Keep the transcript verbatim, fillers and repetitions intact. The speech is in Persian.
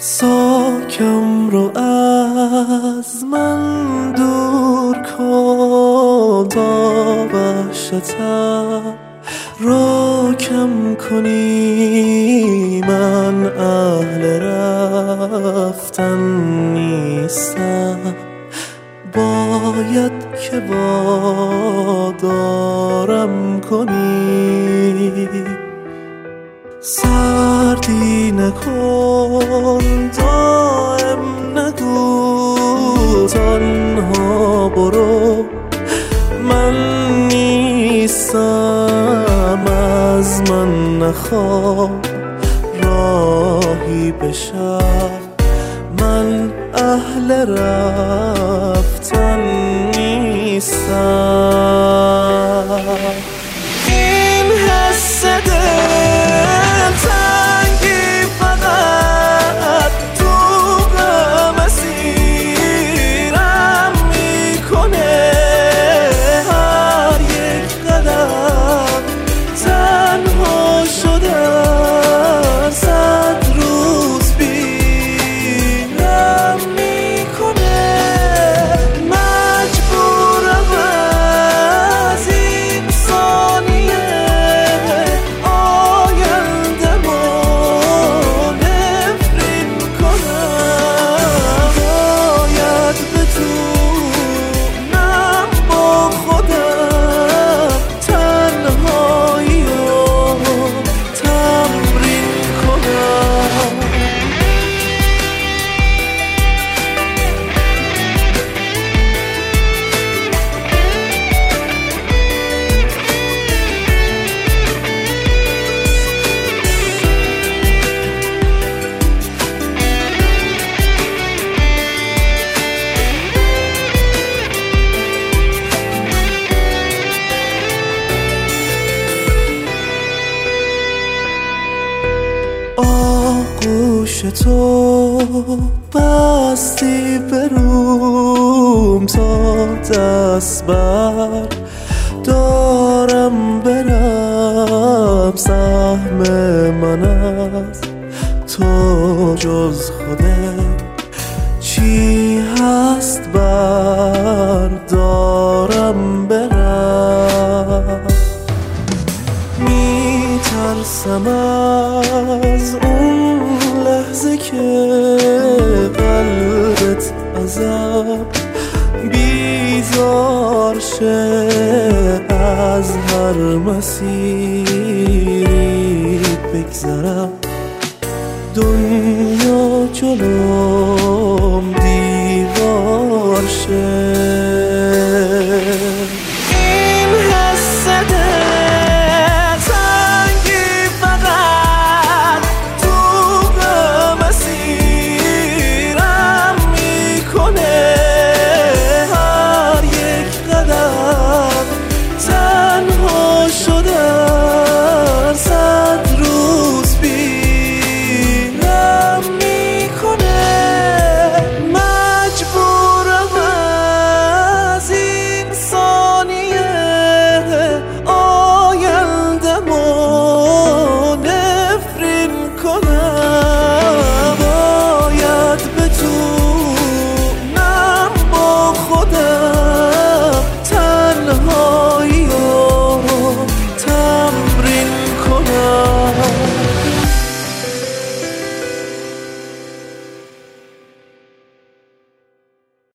ساکم رو از من دور کن تا وحشتم رو کم کنی. من اهل رفتن نیستم، باید که وادارم کنی. سردی نکن دائم نگو تنها برو، من نیستم از من نخواه راهی بشم. من اهل رفتن نیستم. این حس دل تنگی فقط تو غم اسیرم میکنه. هر یک قدم تنها شدن صد روز بیرم میکنه. مجبورم از این ثانیه آینده‌مو نفرین کنم. باید بتونم با خودم تنهایی رو تمرین کنم. آغوش تو بستی بروم تا دست بر دارم برم. سهم من از تو جز خودت چی هست بردارم برم. میترسم از اون لحظه که قلبت ازم بیزار شه. از هر مسیری بگذرم دنیا جلو